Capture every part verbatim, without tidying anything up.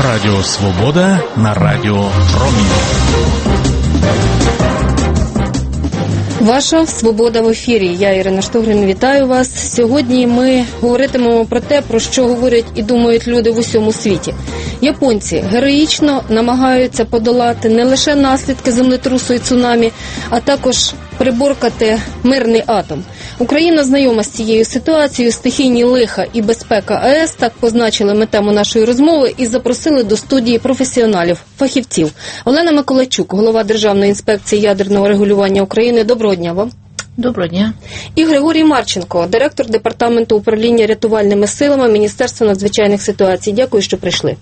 Радіо Свобода на Радіо Промінь. Ваша «Свобода» в ефірі. Я, Ірина Штогрин, вітаю вас. Сьогодні ми говоритимемо про те, про що говорять і думають люди в усьому світі. Японці героїчно намагаються подолати не лише наслідки землетрусу і цунамі, а також приборкати мирний атом. Україна знайома з цією ситуацією, стихійні лиха і безпека АЕС, так позначили ми тему нашої розмови і запросили до студії професіоналів, фахівців. Олена Миколайчук, голова Державної інспекції ядерного регулювання України. Доброго дня вам. Доброго дня. І Григорій Марченко, директор Департаменту управління рятувальними силами Міністерства надзвичайних ситуацій. Дякую, що прийшли.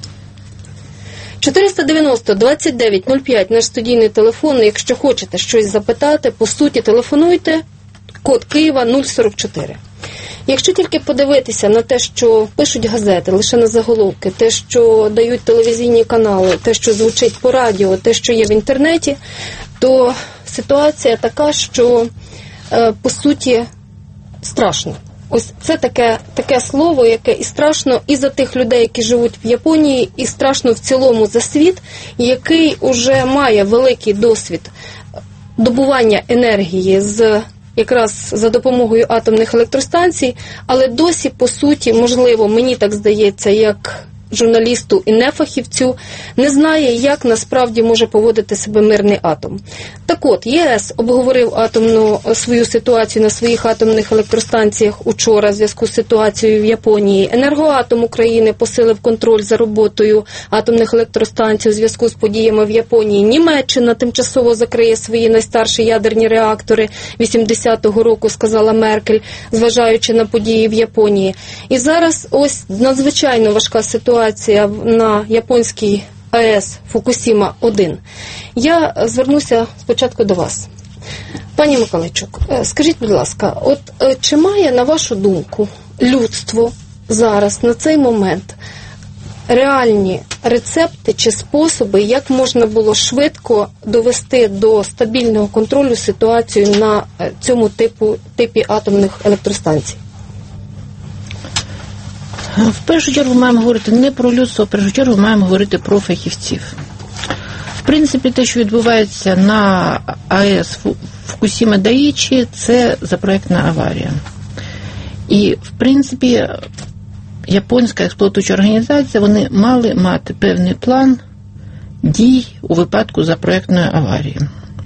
чотириста дев'яносто двадцять дев'ять нуль п'ять, наш студійний телефон. Якщо хочете щось запитати, по суті, телефонуйте. Код Києва нуль сорок чотири. Якщо тільки подивитися на те, що пишуть газети, лише на заголовки, те, що дають телевізійні канали, те, що звучить по радіо, те, що є в інтернеті, то ситуація така, що, по суті, страшно. Ось це таке, таке слово, яке і страшно і за тих людей, які живуть в Японії, і страшно в цілому за світ, який уже має великий досвід добування енергії з якраз за допомогою атомних електростанцій, але досі, по суті, можливо, мені так здається, як журналісту і нефахівцю, не знає, як насправді може поводити себе мирний атом. Так от, ЄС обговорив атомну свою ситуацію на своїх атомних електростанціях учора в зв'язку з ситуацією в Японії. Енергоатом України посилив контроль за роботою атомних електростанцій у зв'язку з подіями в Японії. Німеччина тимчасово закриє свої найстарші ядерні реактори вісімдесятого року, сказала Меркель, зважаючи на події в Японії. І зараз ось надзвичайно важка ситуація на японській АЕС Фукусіма один. Я звернуся спочатку до вас. Пані Миколайчук, скажіть, будь ласка, от чи має, на вашу думку, людство зараз, на цей момент, реальні рецепти чи способи, як можна було швидко довести до стабільного контролю ситуацію на цьому типу, типі атомних електростанцій? В першу чергу маємо говорити не про людство, в першу чергу маємо говорити про фахівців. В принципі, те, що відбувається на АЕС Фукусіма Дайічі, це запроектна аварія. І, в принципі, японська експлуатуюча організація, вони мали мати певний план дій у випадку запроектної аварії.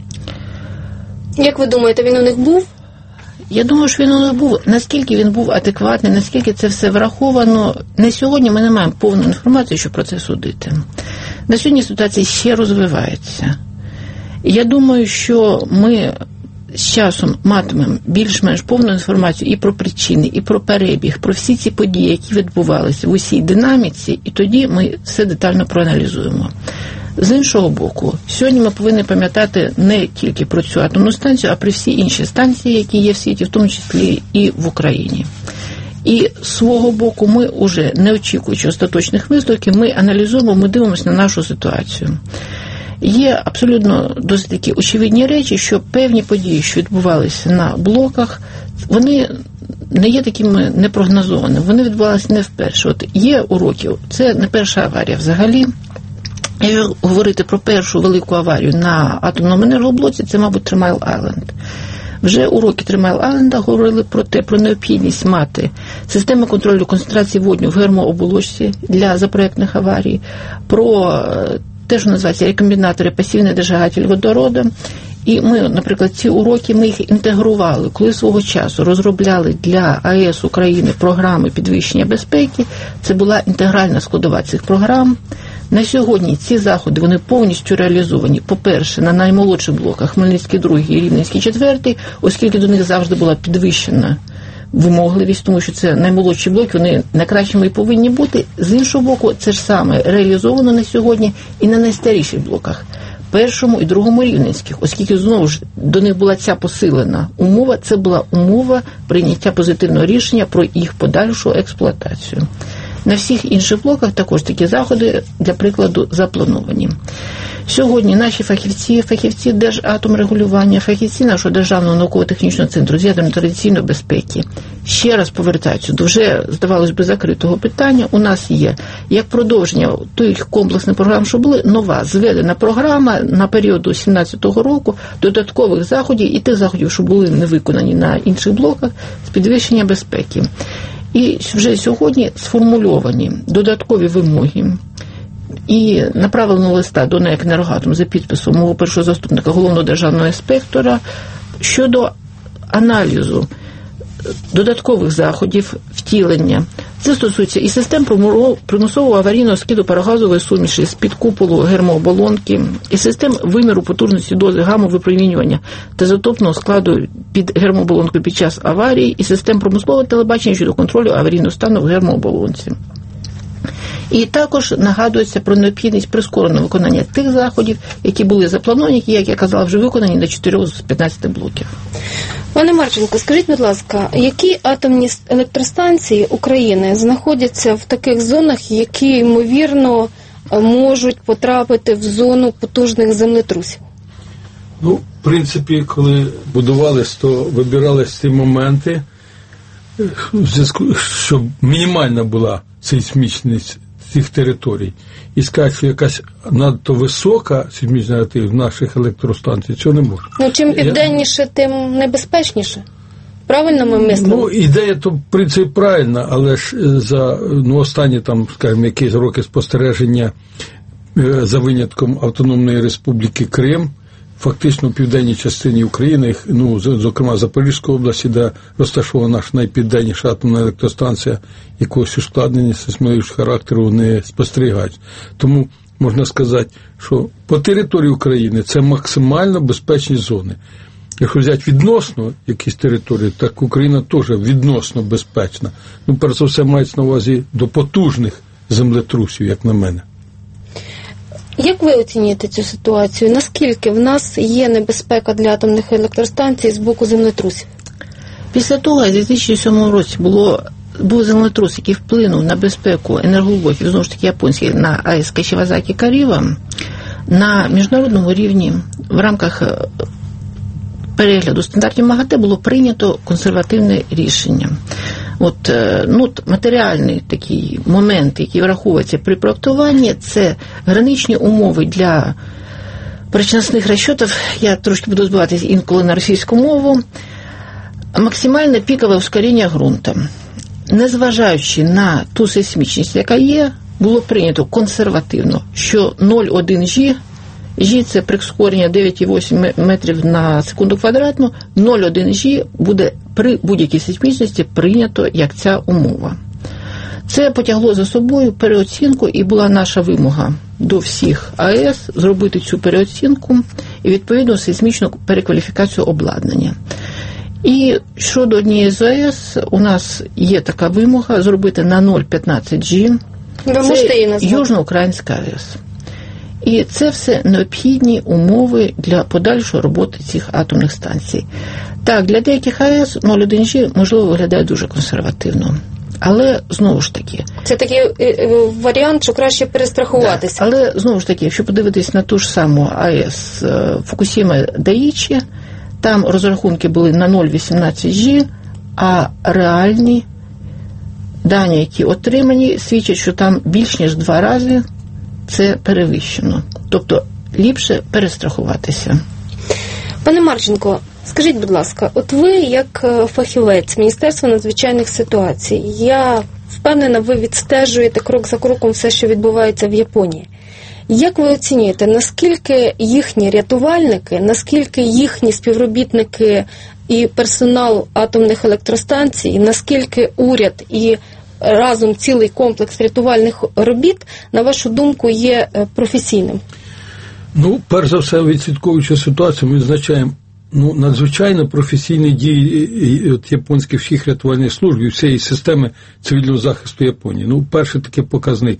Як ви думаєте, він у них був? Я думаю, що він у нас був, наскільки він був адекватний, наскільки це все враховано. На сьогодні ми не маємо повну інформацію, щоб про це судити. На сьогодні ситуація ще розвивається. Я думаю, що ми з часом матимемо більш-менш повну інформацію і про причини, і про перебіг, про всі ці події, які відбувалися в усій динаміці, і тоді ми все детально проаналізуємо. З іншого боку, сьогодні ми повинні пам'ятати не тільки про цю атомну станцію, а про всі інші станції, які є в світі, в тому числі і в Україні. І з свого боку ми вже, не очікуючи остаточних висновків, ми аналізуємо, ми дивимося на нашу ситуацію. Є абсолютно досить такі очевидні речі, що певні події, що відбувалися на блоках, вони не є такими непрогнозованими, вони відбувалися не вперше. От є уроки, це не перша аварія взагалі. Якщо говорити про першу велику аварію на атомному енергоблоці, це, мабуть, Три Майл Айленд. Вже уроки Три Майл Айленда говорили про те, про необхідність мати систему контролю концентрації водню в гермооболочці для запроектних аварій, про те, що називається рекомбінатори, пасивний держатель водороду. І ми, наприклад, ці уроки, ми їх інтегрували, коли свого часу розробляли для АЕС України програми підвищення безпеки. Це була інтегральна складова цих програм. На сьогодні ці заходи, вони повністю реалізовані, по-перше, на наймолодших блоках Хмельницький другий і Рівненський четвертий, оскільки до них завжди була підвищена вимогливість, тому що це наймолодші блоки, вони найкращими і повинні бути. З іншого боку, це ж саме реалізовано на сьогодні і на найстаріших блоках, першому і другому Рівненських, оскільки, знову ж, до них була ця посилена умова, це була умова прийняття позитивного рішення про їх подальшу експлуатацію. На всіх інших блоках також такі заходи, для прикладу, заплановані. Сьогодні наші фахівці, фахівці Держатомрегулювання, фахівці нашого Державного науково-технічного центру з ядерно-традиційної безпеки ще раз повертаються до вже, здавалось би, закритого питання. У нас є, як продовження тих комплексних програм, що були, нова зведена програма на період до сімнадцятого року, додаткових заходів і тих заходів, що були не виконані на інших блоках, з підвищення безпеки. І вже сьогодні сформульовані додаткові вимоги і направлено листа до НЕК «Енергоатом» за підписом мого першого заступника головного державного інспектора щодо аналізу додаткових заходів втілення. Це стосується і систем примусового аварійного скиду парогазової суміші з-під куполу гермооболонки, і систем виміру потужності дози гамма-випромінювання та ізотопного складу під гермооболонкою під час аварії, і систем промислового телебачення щодо контролю аварійного стану в гермооболонці. І також нагадується про необхідність прискореного виконання тих заходів, які були заплановані, які, як я казала, вже виконані на чотирьох з п'ятнадцяти блоків. Пане Марченко, скажіть, будь ласка, які атомні електростанції України знаходяться в таких зонах, які, ймовірно, можуть потрапити в зону потужних землетрусів? Ну, в принципі, коли будувалися, то вибиралися ці моменти, в зв'язку, щоб мінімальна була сейсмічність цих територій. І сказати, що якась надто висока сейсмічна активність в наших електростанцій, цього не може. Ну, чим південніше, Я... тим небезпечніше. Правильно ми мислимо? Ну, ідея, то, в принципі, правильна, але ж за ну, останні, там, скажімо, якісь роки спостереження за винятком Автономної Республіки Крим, фактично в південній частині України, ну, зокрема Запорізької області, де розташована наша найпівденніша атомна електростанція, якогось ускладнення сейсмологічного характеру не спостерігають. Тому можна сказати, що по території України це максимально безпечні зони. Якщо взяти відносно якісь території, так Україна теж відносно безпечна. Ну, перш за все, мається на увазі до потужних землетрусів, як на мене. Як ви оцінюєте цю ситуацію? Наскільки в нас є небезпека для атомних електростанцій з боку землетрусів? Після того, як у дві тисячі сьомому році було, був землетрус, який вплинув на безпеку енергоблоків, знову ж таки японських, на АЕС Кашівазакі-Каріба, на міжнародному рівні в рамках перегляду стандартів МАГАТЕ було прийнято консервативне рішення. От, ну, матеріальний такий момент, який враховується при проектуванні, це граничні умови для перечисних розчотів, я трошки буду збиватися інколи на російську мову, максимальне пікове ускорення ґрунту. Незважаючи на ту сейсмічність, яка є, було прийнято консервативно, що нуль цілих одна G, G – це прискорення дев'ять цілих вісім метрів на секунду квадратну, нуль цілих одна G буде при будь-якій сейсмічності прийнято як ця умова. Це потягло за собою переоцінку, і була наша вимога до всіх АЕС зробити цю переоцінку і, відповідно, сейсмічну перекваліфікацію обладнання. І щодо однієї з АЕС, у нас є така вимога зробити на нуль цілих п'ятнадцять G. Ви можете її назвати? Южноукраїнська АЕС. І це все необхідні умови для подальшої роботи цих атомних станцій. Так, для деяких АЕС нуль цілих одна G, можливо, виглядає дуже консервативно. Але, знову ж таки... Це такий варіант, що краще перестрахуватися. Так, але, знову ж таки, якщо подивитись на ту ж саму АЕС Фукусіма-Даїчі, там розрахунки були на нуль цілих вісімнадцять G, а реальні дані, які отримані, свідчать, що там більш ніж два рази це перевищено. Тобто, ліпше перестрахуватися. Пане Марченко, скажіть, будь ласка, от ви, як фахівець Міністерства надзвичайних ситуацій, я впевнена, ви відстежуєте крок за кроком все, що відбувається в Японії. Як ви оцінюєте, наскільки їхні рятувальники, наскільки їхні співробітники і персонал атомних електростанцій, наскільки уряд і разом цілий комплекс рятувальних робіт, на вашу думку, є професійним? Ну, перш за все, відслідковуючи ситуацію, ми відзначаємо ну, надзвичайно професійні дії от, японських всіх рятувальних служб і всієї системи цивільного захисту Японії. Ну, перший такий показник.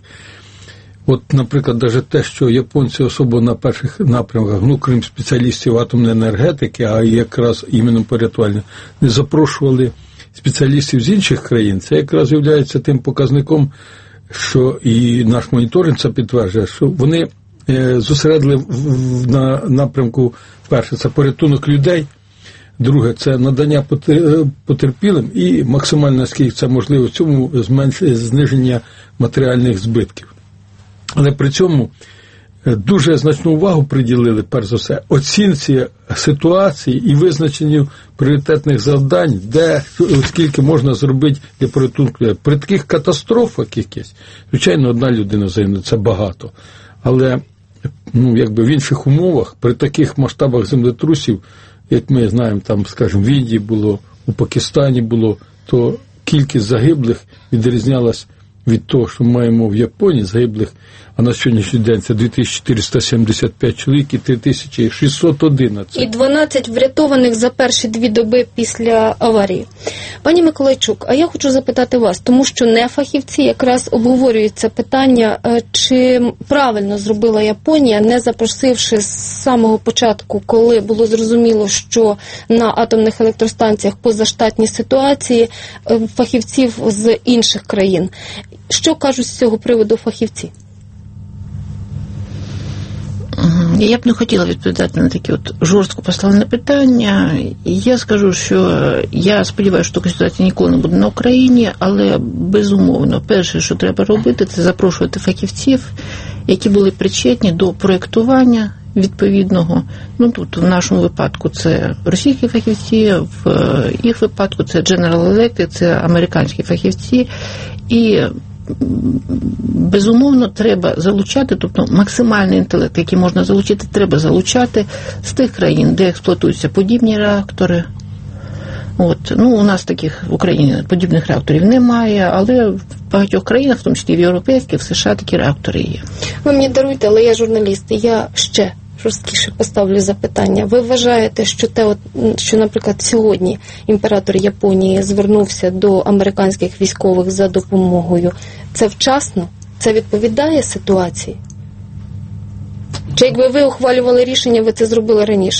От, наприклад, навіть те, що японці особливо на перших напрямках, ну, крім спеціалістів атомної енергетики, а якраз іменно по рятувальним, не запрошували спеціалістів з інших країн, це якраз є тим показником, що і наш моніторинг це підтверджує, що вони зосередили на напрямку, перше, це порятунок людей, друге, це надання потерпілим і максимально, наскільки це можливо, в цьому зниження матеріальних збитків. Але при цьому дуже значну увагу приділили, перш за все, оцінці ситуації і визначенню пріоритетних завдань, де, скільки можна зробити для порятунку. При таких катастрофах якісь, звичайно, одна людина загине, це багато. Але ну, якби в інших умовах, при таких масштабах землетрусів, як ми знаємо, там, скажімо, в Індії було, у Пакистані було, то кількість загиблих відрізнялась від того, що маємо в Японії загиблих, а на сьогоднішній день це дві тисячі чотириста сімдесят п'ять чоловік і три тисячі шістсот одинадцять. І дванадцять врятованих за перші дві доби після аварії. Пані Миколайчук, а я хочу запитати вас, тому що не фахівці якраз обговорюють це питання, чи правильно зробила Японія, не запросивши з самого початку, коли було зрозуміло, що на атомних електростанціях позаштатні ситуації, фахівців з інших країн. Що кажуть з цього приводу фахівці? Я б не хотіла відповідати на такі от жорстко поставлені питання. Я скажу, що я сподіваюся, що така ситуація ніколи не буде на Україні, але безумовно, перше, що треба робити, це запрошувати фахівців, які були причетні до проєктування відповідного. Ну, тут в нашому випадку це російські фахівці, в їх випадку це General Electric, це американські фахівці. І безумовно, треба залучати, тобто максимальний інтелект, який можна залучити, треба залучати з тих країн, де експлуатуються подібні реактори. От. Ну, у нас таких в Україні подібних реакторів немає, але в багатьох країнах, в тому числі в європейських, в США такі реактори є. Ви мені даруйте, але я журналіст, і я ще жорсткіше поставлю запитання. Ви вважаєте, що те, от, що, наприклад, сьогодні імператор Японії звернувся до американських військових за допомогою, це вчасно? Це відповідає ситуації? Чи якби ви ухвалювали рішення, ви це зробили раніше?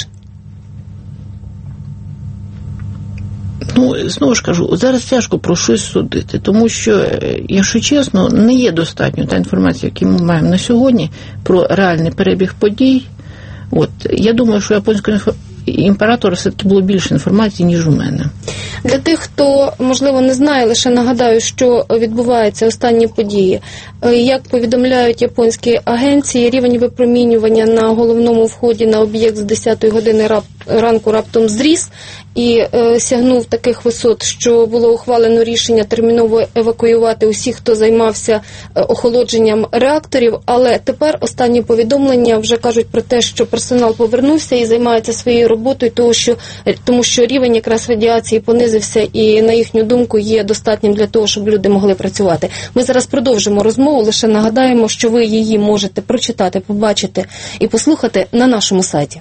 Ну, знову ж кажу, зараз тяжко про щось судити, тому що, якщо чесно, не є достатньо та інформація, яку ми маємо на сьогодні, про реальний перебіг подій. От, я думаю, що японського імператора все-таки було більше інформації, ніж у мене. Для тих, хто, можливо, не знає, лише нагадаю, що відбуваються останні події. Як повідомляють японські агенції, рівень випромінювання на головному вході на об'єкт з десятої години ранку раптом зріс і е, сягнув таких висот, що було ухвалено рішення терміново евакуювати усіх, хто займався е, охолодженням реакторів, але тепер останні повідомлення вже кажуть про те, що персонал повернувся і займається своєю роботою, тому що, тому що рівень якраз радіації понизився і, на їхню думку, є достатнім для того, щоб люди могли працювати. Ми зараз продовжимо розмову, лише нагадаємо, що ви її можете прочитати, побачити і послухати на нашому сайті.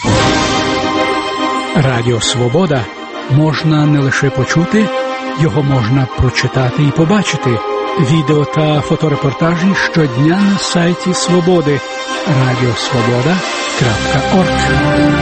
Радіо Свобода можна не лише почути, його можна прочитати і побачити. Відео та фоторепортажі щодня на сайті Свободи радіосвобода крапка орг.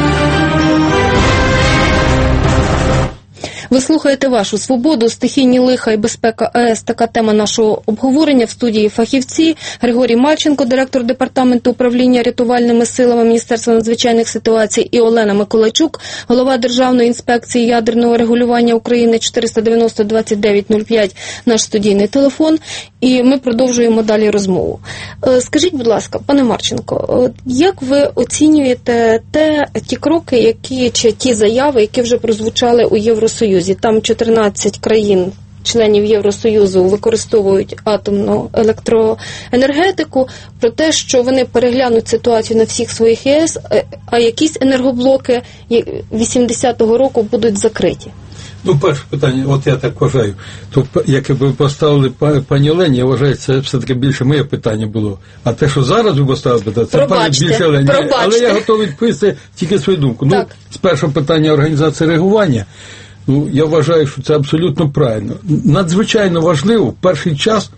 Ви слухаєте «Вашу свободу», стихійні лиха і безпека АЕС. Така тема нашого обговорення. В студії фахівці. Григорій Мальченко, директор департаменту управління рятувальними силами Міністерства надзвичайних ситуацій, і Олена Миколайчук, голова Державної інспекції ядерного регулювання України. Чотириста дев'яносто двадцять дев'ять нуль п'ять наш студійний телефон. І ми продовжуємо далі розмову. Скажіть, будь ласка, пане Марченко, як ви оцінюєте те, ті кроки, які, чи ті заяви, які вже прозвучали у Євросоюзі? Там чотирнадцять країн, членів Євросоюзу, використовують атомну електроенергетику, про те, що вони переглянуть ситуацію на всіх своїх АЕС, а якісь енергоблоки вісімдесятого року будуть закриті. Ну, перше питання, от я так вважаю, то, як ви поставили пані Олені, я вважаю, це все-таки більше моє питання було. А те, що зараз ви поставили, це пані більше Олені. Але я готовий відповісти тільки свою думку. Так. Ну, з першого питання організації реагування, ну, я вважаю, що це абсолютно правильно. Надзвичайно важливо в перший час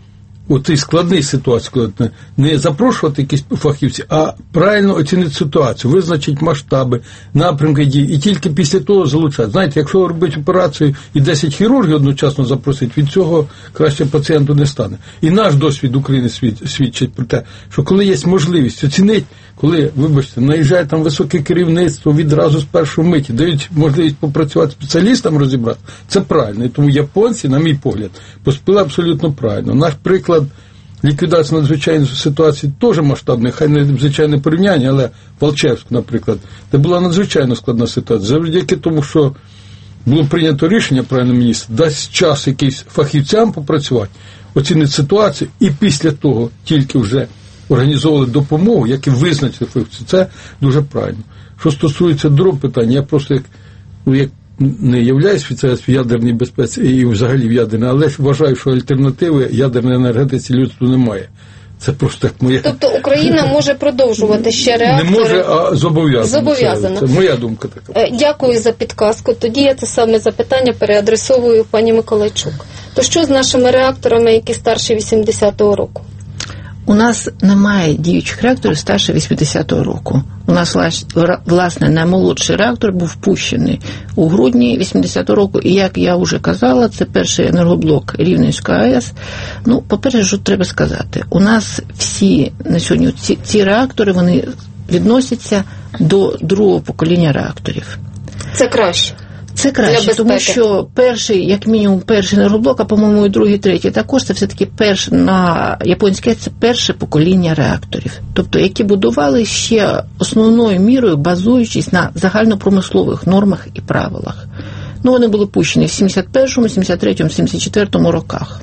у цій складній ситуації, коли не запрошувати якісь фахівці, а правильно оцінити ситуацію, визначити масштаби, напрямки дій, і тільки після того залучати. Знаєте, якщо робити операцію і десять хірургів одночасно запросить, від цього краще пацієнту не стане. І наш досвід України свідчить про те, що коли є можливість оцінити, коли, вибачте, наїжджає там високе керівництво відразу з першої миті, дають можливість попрацювати спеціалістам, розібрати, це правильно. І тому японці, на мій погляд, поступили абсолютно правильно. Наш приклад ліквідації надзвичайної ситуації теж масштабний, хай не звичайне порівняння, але в Алчевську, наприклад, де була надзвичайно складна ситуація. Завдяки тому, що було прийнято рішення, правильно, міністр, дасть час якийсь фахівцям попрацювати, оцінити ситуацію, і після того тільки вже організовували допомогу, як і визначили фахівці. Це дуже правильно. Що стосується другого питання, я просто як, ну, як не являюсь спеціалістом в ядерній безпеці і взагалі в ядерній, але ж вважаю, що альтернативи ядерній енергетиці людству немає. Це просто як моя... Тобто Україна може продовжувати ще реактори? Не може, а зобов'язана. Зобов'язана. Це, це моя думка така. Дякую за підказку. Тоді я це саме запитання переадресовую пані Миколайчук. То що з нашими реакторами, які старші вісімдесятого року? У нас немає діючих реакторів старше вісімдесятого року. У нас, власне, наймолодший реактор був впущений у грудні вісімдесятого року. І, як я вже казала, це перший енергоблок Рівненської АЕС. Ну, по-перше, що треба сказати, у нас всі на сьогодні ці, ці реактори, вони відносяться до другого покоління реакторів. Це краще? Це краще, тому що перший, як мінімум, перший енергоблок, а, по-моєму, і другий, третій також, це все-таки перш, на японське, це перше покоління реакторів. Тобто, які будували ще основною мірою, базуючись на загальнопромислових нормах і правилах. Ну, вони були пущені в сімдесят першому, сімдесят третьому, сімдесят четвертому роках.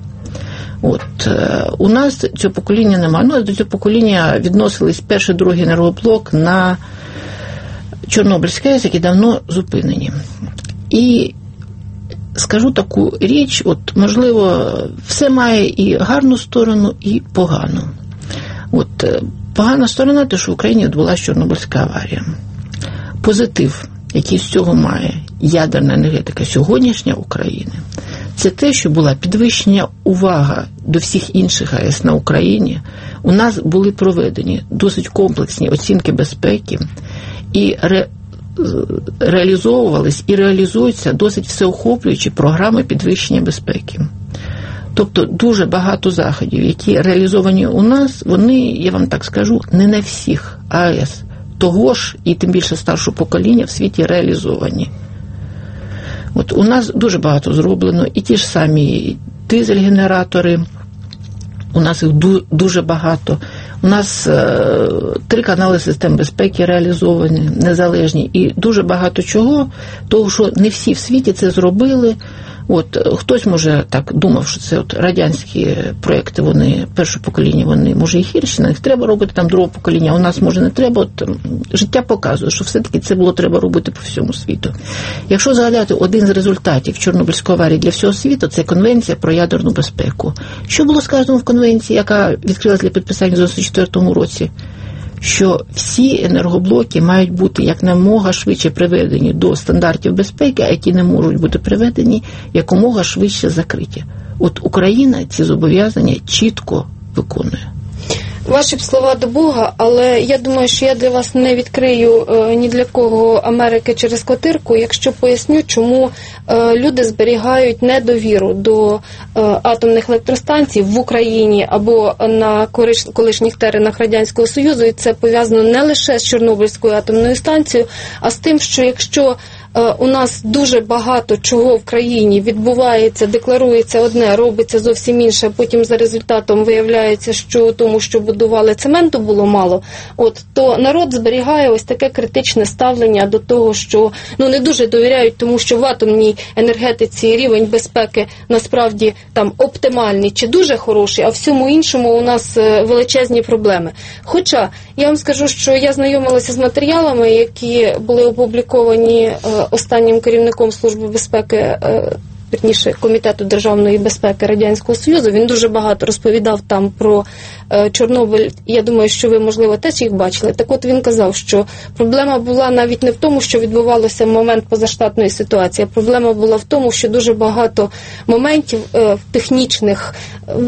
От, у нас цього покоління немає. Ну, до цього покоління відносились перший, другий енергоблок на Чорнобильській АЕС, які давно зупинені. І скажу таку річ, от, можливо, все має і гарну сторону, і погану. От, погана сторона – те, що в Україні відбулася Чорнобильська аварія. Позитив, який з цього має ядерна енергетика сьогоднішня України, це те, що була підвищена увага до всіх інших АЕС на Україні. У нас були проведені досить комплексні оцінки безпеки і ре реалізовувались і реалізуються досить всеохоплюючі програми підвищення безпеки. Тобто дуже багато заходів, які реалізовані у нас, вони, я вам так скажу, не на всіх АЕС того ж, і тим більше старшого покоління в світі реалізовані. От у нас дуже багато зроблено, і ті ж самі дизель-генератори, у нас їх дуже багато. У нас е, три канали систем безпеки реалізовані, незалежні, і дуже багато чого, того, що не всі в світі це зробили. От, хтось, може, так думав, що це от радянські проекти, вони, перше покоління, вони, може, і гірші, на них треба робити, там, друге покоління, а у нас, може, не треба. От, життя показує, що все-таки це було треба робити по всьому світу. Якщо згадати один з результатів Чорнобильської аварії для всього світу, це Конвенція про ядерну безпеку. Що було сказано в Конвенції, яка відкрилася для підписання в дев'яносто четвертому році? Що всі енергоблоки мають бути якомога швидше приведені до стандартів безпеки, а які не можуть бути приведені, якомога швидше закриті. От Україна ці зобов'язання чітко виконує. Ваші б слова до Бога, але я думаю, що я для вас не відкрию е, ні для кого Америки через квартирку, якщо поясню, чому е, люди зберігають недовіру до е, атомних електростанцій в Україні або на кориш, колишніх теренах Радянського Союзу, і це пов'язано не лише з Чорнобильською атомною станцією, а з тим, що якщо у нас дуже багато чого в країні відбувається, декларується одне, робиться зовсім інше, а потім за результатом виявляється, що тому, що будували, цементу було мало, от, то народ зберігає ось таке критичне ставлення до того, що ну, не дуже довіряють, тому що в атомній енергетиці рівень безпеки насправді там оптимальний чи дуже хороший, а в всьому іншому у нас величезні проблеми. Хоча я вам скажу, що я знайомилася з матеріалами, які були опубліковані останнім керівником Служби безпеки, вірніше, Комітету державної безпеки Радянського Союзу. Він дуже багато розповідав там про Чорнобиль. Я думаю, що ви, можливо, теж їх бачили. Так от він казав, що проблема була навіть не в тому, що відбувалося в момент позаштатної ситуації, а проблема була в тому, що дуже багато моментів технічних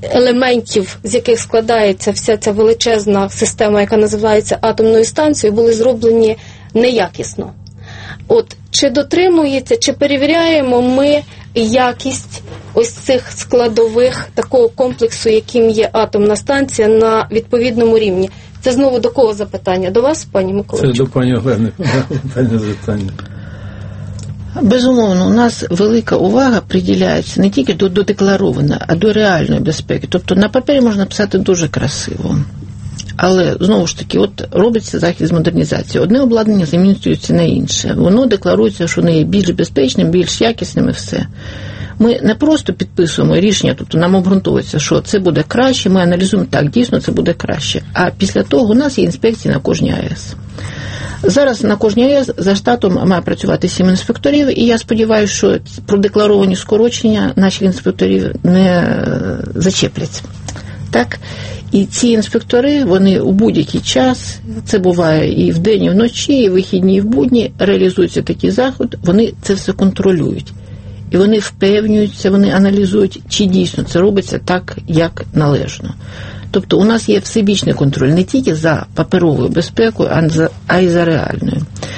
елементів, з яких складається вся ця величезна система, яка називається атомною станцією, були зроблені неякісно. От, чи дотримується, чи перевіряємо ми якість ось цих складових такого комплексу, яким є атомна станція, на відповідному рівні? Це знову до кого запитання? До вас, пані Миколайчук? Це до пані Олени запитання. Безумовно, у нас велика увага приділяється не тільки до, до декларованої, а до реальної безпеки. Тобто на папері можна писати дуже красиво. Але, знову ж таки, от робиться захід з модернізації. Одне обладнання замінюється на інше. Воно декларується, що воно є більш безпечним, більш якісним і все. Ми не просто підписуємо рішення, тобто нам обґрунтовується, що це буде краще, ми аналізуємо, так, дійсно це буде краще. А після того у нас є інспекції на кожній АЕС. Зараз на кожній АЕС за штатом має працювати сім інспекторів, і я сподіваюся, що продекларовані скорочення наших інспекторів не зачеплять. Так? І ці інспектори, вони у будь-який час, це буває і вдень, і вночі, і в вихідні, і в будні, реалізуються такі заходи, вони це все контролюють. І вони впевнюються, вони аналізують, чи дійсно це робиться так, як належно. Тобто у нас є всебічний контроль не тільки за паперовою безпекою, а й за реальною.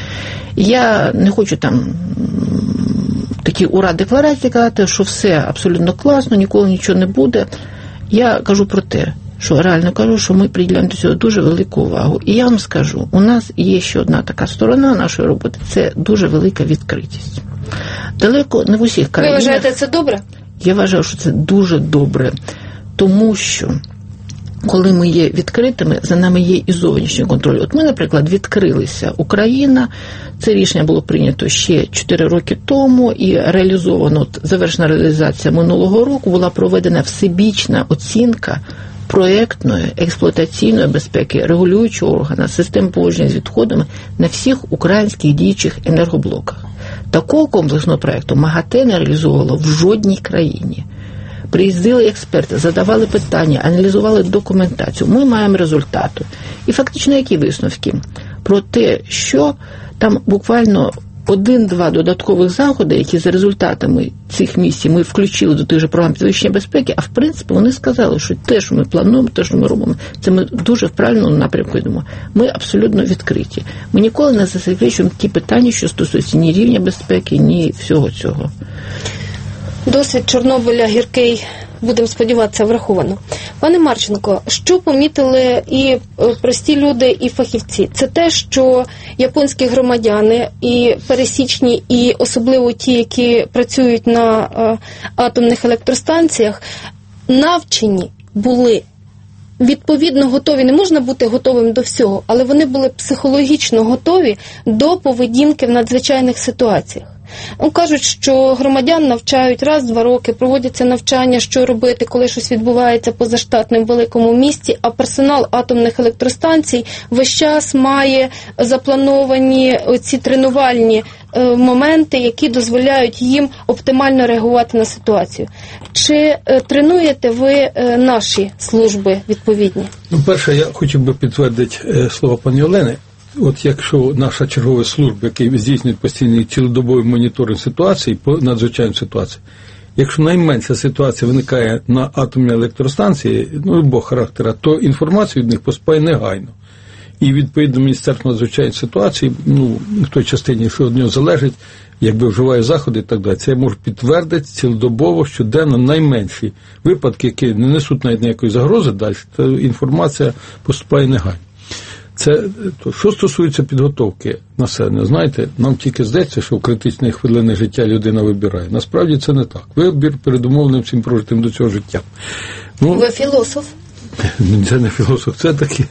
Я не хочу там такі ура-декларації казати, що все абсолютно класно, ніколи нічого не буде. Я кажу про те, що реально кажу, що ми приділяємо до цього дуже велику увагу. І я вам скажу, у нас є ще одна така сторона нашої роботи – це дуже велика відкритість. Далеко не в усіх країнах. Ви вважаєте, це добре? Я вважаю, що це дуже добре, тому що коли ми є відкритими, за нами є і зовнішній контроль. От ми, наприклад, відкрилися. Україна, це рішення було прийнято ще чотири роки тому і реалізовано, от, завершена реалізація минулого року, була проведена всебічна оцінка проєктної, експлуатаційної безпеки, регулюючого органу, систем поводження з відходами на всіх українських діючих енергоблоках. Такого комплексного проєкту МАГАТЕ не реалізовувало в жодній країні. Приїздили експерти, задавали питання, аналізували документацію. Ми маємо результати. І фактично які висновки? Про те, що там буквально один-два додаткових заходи, які за результатами цих місій ми включили до тих же програм підвищення безпеки, а в принципі вони сказали, що те, що ми плануємо, те, що ми робимо, це ми дуже в правильному напрямку йдемо. Ми абсолютно відкриті. Ми ніколи не засекречуємо ті питання, що стосуються ні рівня безпеки, ні всього цього. Досвід Чорнобиля гіркий, будемо сподіватися, враховано. Пане Марченко, що помітили і прості люди, і фахівці? Це те, що японські громадяни, і пересічні, і особливо ті, які працюють на атомних електростанціях, навчені були, відповідно готові, не можна бути готовим до всього, але вони були психологічно готові до поведінки в надзвичайних ситуаціях. Кажуть, що громадян навчають раз-два роки, проводяться навчання, що робити, коли щось відбувається позаштатним в великому місті, а персонал атомних електростанцій весь час має заплановані ці тренувальні моменти, які дозволяють їм оптимально реагувати на ситуацію. Чи тренуєте ви наші служби відповідні? Ну, перше, я хотів би підтвердити слова пані Олени. От якщо наша чергова служба, яка здійснює постійний цілодобовий моніторинг ситуації, по надзвичайним ситуаціям, якщо найменша ситуація виникає на атомній електростанції, ну, любого характера, то інформацію від них поступає негайно. І відповідно Міністерство надзвичайних ситуацій, ну, в той частині, що від нього залежить, якби вживає заходи і так далі, це я можу підтвердити цілодобово, щоденно найменші випадки, які не несуть навіть ніякої загрози далі, то інформація поступає негайно. Це, то, що стосується підготовки населення, знаєте, нам тільки здається, що в критичні хвилини життя людина вибирає. Насправді це не так. Вибір передумовлений всім прожитим до цього життя. Ну, ви філософ? Це не філософ, це такі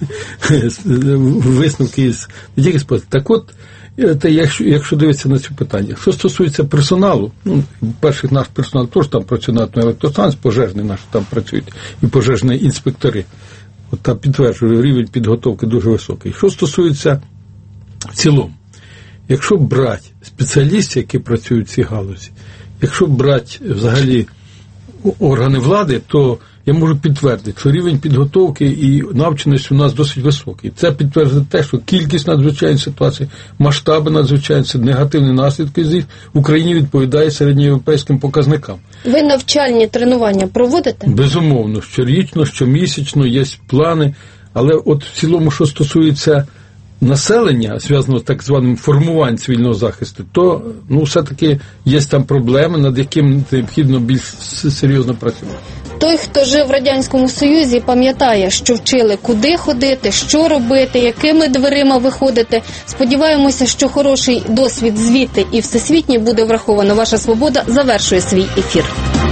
висновки із не тільки спосіб. Так от, те, якщо, якщо дивитися на це питання, що стосується персоналу, ну, перших наш персонал теж там працює на електростанції, пожежні наші там працюють, і пожежні інспектори. От там підтверджую, рівень підготовки дуже високий. Що стосується в цілому, якщо брати спеціалістів, які працюють в цій галузі, якщо брати взагалі органи влади, то я можу підтвердити, що рівень підготовки і навченості у нас досить високий. Це підтверджує те, що кількість надзвичайних ситуацій, масштаби надзвичайних, негативні наслідки з їх в Україні відповідає середньоєвропейським показникам. Ви навчальні тренування проводите? Безумовно, щорічно, щомісячно є плани, але от в цілому, що стосується населення, зв'язано з так званим формуванням цивільного захисту, то ну, все-таки є там проблеми, над якими необхідно більш серйозно працювати. Той, хто жив в Радянському Союзі, пам'ятає, що вчили, куди ходити, що робити, якими дверима виходити. Сподіваємося, що хороший досвід звідти і всесвітній буде враховано. Ваша свобода завершує свій ефір.